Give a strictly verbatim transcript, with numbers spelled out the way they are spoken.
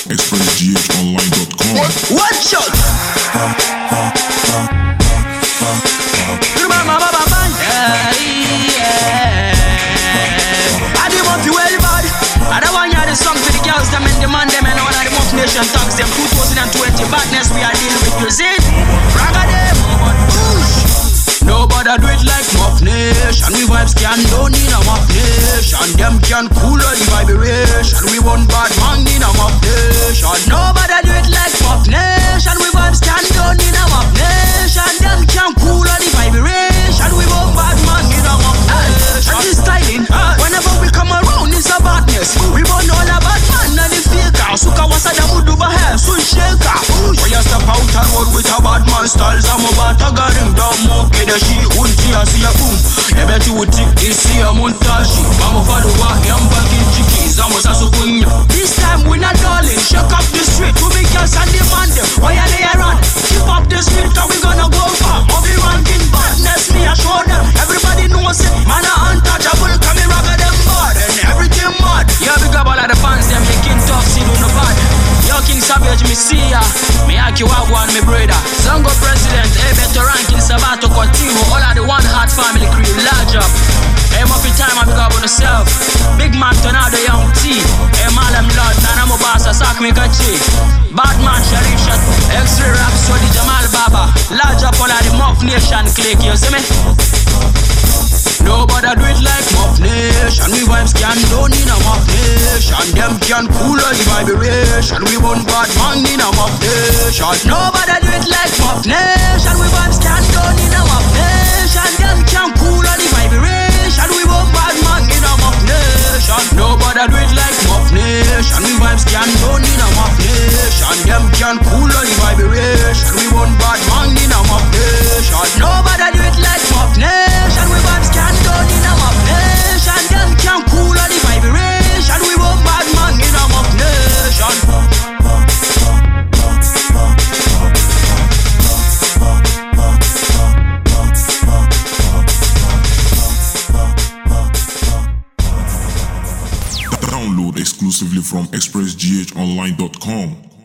express g h online dot com. One shot. Yeah, yeah. I didn't want to well bad. I don't want you to song for the girls, them and the man, them and all of the Muff Nation thugs, them two thousand twenty badness we are dealing with, you see? Raga them. Nobody do it like Muff Nation. We vibes can don't need a Muff Nation. Them can cool all the vibration. We want bad man in a Muff Nation. Nobody do it like Muff Nation. We vibes can don't need a Muff Nation. Them can cool all the vibration. We want bad man in a Muff Nation. And this styling, whenever we come around, it's a badness. We want all a bad man and the faker. Suka wasa da mudu bahe, sun shaker. When you step out and road with a bad man styles, I'm about to get him down more. She unti asiya boom. Ebeti uti isi ya montaji. Mama fado wa yamba kinchiki. Zamo sasu kunya. This time we not darling. Shake up the street. To be girls and demand them. Why are they around? Keep up the street cause we gonna go far. Obi ranking badness me I show them. Everybody knows it. Man a untouchable. Come in rock them bad. And everything mad. Yeah, big up all of the fans them. They king talk see do no bad. Yo King Savage me see ya. Me aki wagwan me brother. Zango president. Hey better ranking Sabato continue. All of the one heart family crew, large up. Hey, Muffy time, I big up on yourself. Big man turn out the young T. Hey, Malam Lord, Nanamo Basa, Sak Mikachi. Bad man, Sharif Shot. X-Ray Rhapsody, Jamal Baba. Large up all of the Muff Nation click, you see me? Nobody do it like Muff Nation. We vibes can don't need a Muff Nation. Them can cool all the vibration. We want bad man in a Muff Nation. Nobody do it like Muff Nation. We vibes can don't need a Muff Nation. Them can cool all the vibration. We want bad man in a Muff Nation. Nobody do it like Muff Nation. We vibes can don't need a Muff Nation. Them can cool all the vibration. We want bad man in a Muff Nation. Nobody do it like Muff Nation. We vibes can don't need a Muff Nation. Them can cool all the vibration. We want bad man in a Muff Nation. Download exclusively from express g h online dot com.